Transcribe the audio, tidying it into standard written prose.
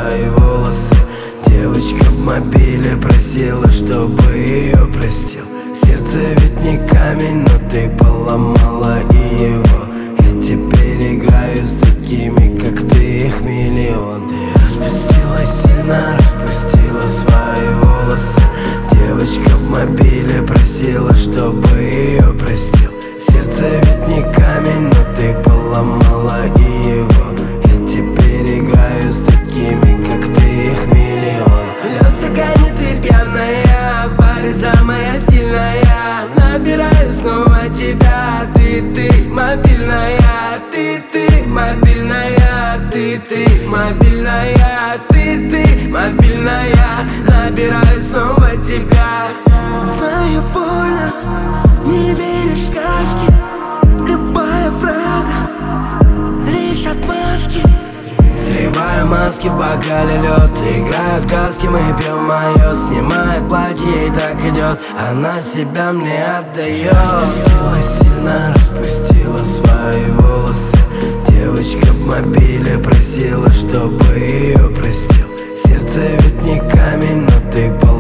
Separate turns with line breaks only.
свои волосы. Девочка в мобиле просила, чтобы ее простил. Сердце ведь не камень, но ты поломала и его. Я теперь играю с такими, как ты, их миллион. Ты распустила сильно, распустила свои волосы. Девочка в мобиле просила, чтобы ее простил. Сердце ведь не камень, но ты поломала и его. Я теперь играю с такими, как ты, их миллион.
Лед в стакане, ты пьяная, в баре самая стильная. Набираю снова тебя, ты мобильная. Ты мобильная, ты мобильная, ты мобильная. Набираю снова тебя. Знаю, больно, не веришь в сказки. Любая фраза лишь отмазки.
Срывая маски, в бокале лед. Играют краски, мы пьем мое. Снимает платье, ей так идет. Она себя мне отдает. Распустила сильно, распустила свои волосы. Девочка в мобиле просила, чтобы ее простил. Сердце ведь не камень, но ты поломала.